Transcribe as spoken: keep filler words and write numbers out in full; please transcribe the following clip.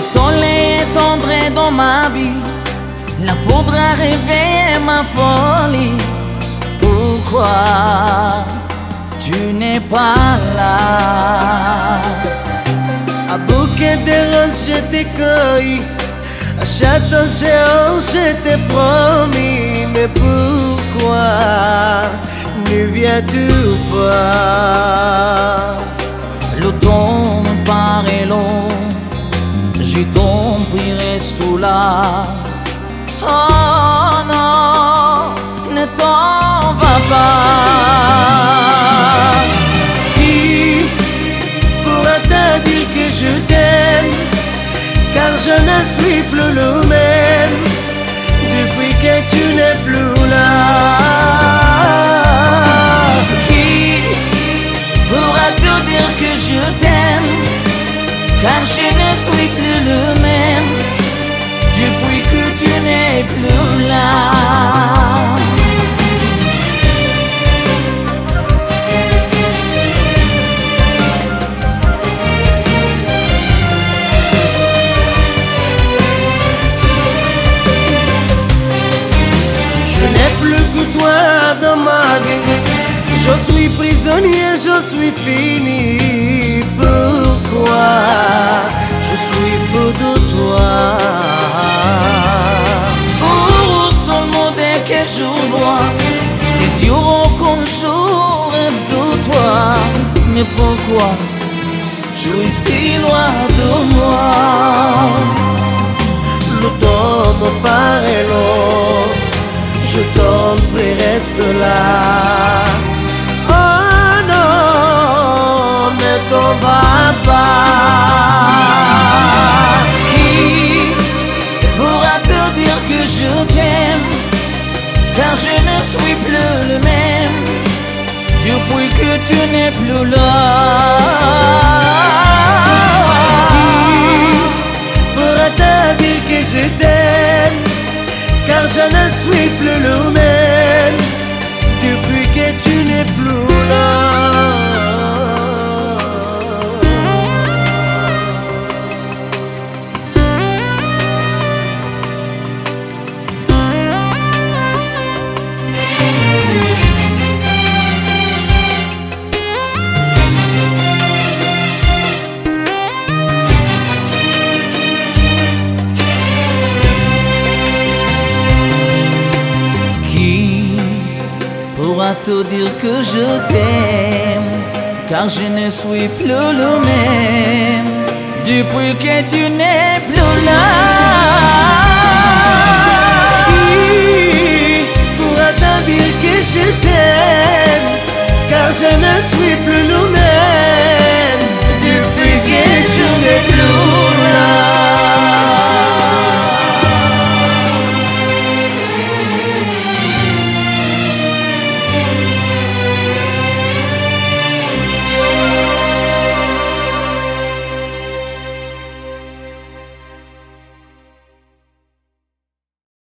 soleil est entré dans ma vie, la foudre a réveillé ma folie. Pourquoi tu n'es pas là? Un bouquet de roses je t'ai cueilli, un château géant je t'ai promis. Mais pourquoi ne viens-tu pas? L'automne paraît long, j'ai t'en prie reste là. Oh non, ne t'en va pas. Qui pourra te dire que je t'aime, car je ne suis plus le même depuis que tu n'es plus là. Qui pourra te dire que je t'aime, car je ne suis plus le même depuis que tu n'es plus là. Je n'ai plus que toi dans ma vie, je suis prisonnier, je suis fini. Pourquoi je suis fou de toi? Oh, seulement dès que je vois tes yeux comme je rêve de toi. Mais pourquoi tu es si loin de moi? L'automne paraît long, je t'en prie reste là. Oh non, ne t'en va pas. Qui pourra te dire que je t'aime, car je ne suis plus le même depuis que tu n'es plus là. Qui pourra te dire que je t'aime, car je ne suis plus le même depuis que tu n'es plus là. Pourra te dire que je t'aime, car je ne suis plus le même depuis que tu n'es plus là. Qui pourra te dire que je t'aime, car je ne suis plus le